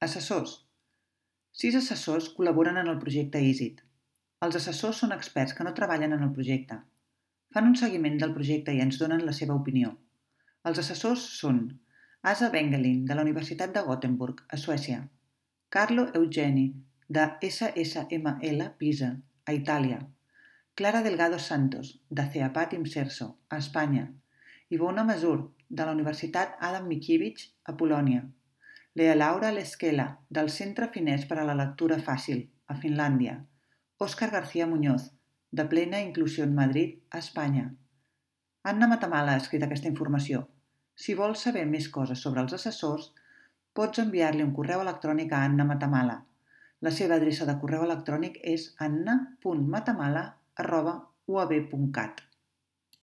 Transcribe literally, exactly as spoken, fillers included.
Assessors. Sis assessors col·laboren en el projecte ISIT. Els assessors són experts que no treballen en el projecte. Fan un seguiment del projecte i ens donen la seva opinió. Els assessors són Asa Bengelin, de la Universitat de Gothenburg, a Suècia; Carlo Eugeni, de S S M L Pisa, a Itàlia; Clara Delgado Santos, de Ceapat Imserso, a Espanya; Ivona Mazur, de la Universitat Adam Mickiewicz, a Polònia; Lea Laura Lesquela, del Centre Finès per a la Lectura Fàcil, a Finlàndia; Òscar García Muñoz, de Plena Inclusión Madrid, a Espanya. Anna Matamala ha escrit aquesta informació. Si vols saber més coses sobre els assessors, pots enviar-li un correu electrònic a Anna Matamala. La seva adreça de correu electrònic és anna punt matamala arroba u a b punt cat.